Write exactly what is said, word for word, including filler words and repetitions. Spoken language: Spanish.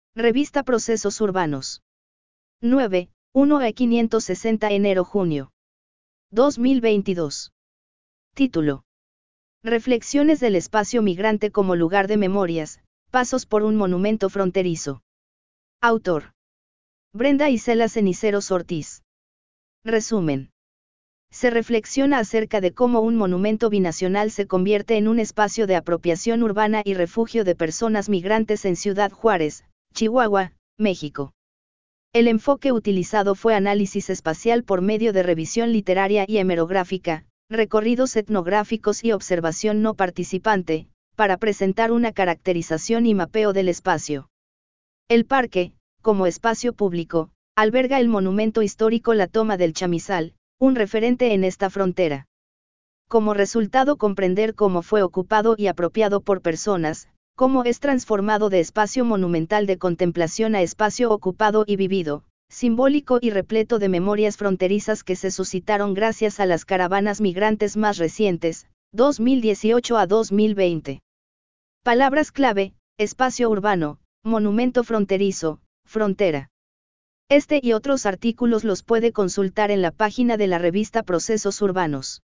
Revista Procesos Urbanos. nueve, uno a quinientos sesenta enero-junio. dos mil veintidós. Título. Reflexiones del espacio migrante como lugar de memorias, pasos por un monumento fronterizo. Autor. Brenda Isela Ceniceros Ortiz. Resumen. Se reflexiona acerca de cómo un monumento binacional se convierte en un espacio de apropiación urbana y refugio de personas migrantes en Ciudad Juárez, Chihuahua, México. El enfoque utilizado fue análisis espacial por medio de revisión literaria y hemerográfica, recorridos etnográficos y observación no participante, para presentar una caracterización y mapeo del espacio. El parque, como espacio público, alberga el monumento histórico La Toma del Chamizal, un referente en esta frontera. Como resultado, comprender cómo fue ocupado y apropiado por personas, cómo es transformado de espacio monumental de contemplación a espacio ocupado y vivido, simbólico y repleto de memorias fronterizas que se suscitaron gracias a las caravanas migrantes más recientes, dos mil dieciocho a dos mil veinte. Palabras clave: espacio urbano, monumento fronterizo, frontera. Este y otros artículos los puede consultar en la página de la revista Procesos Urbanos.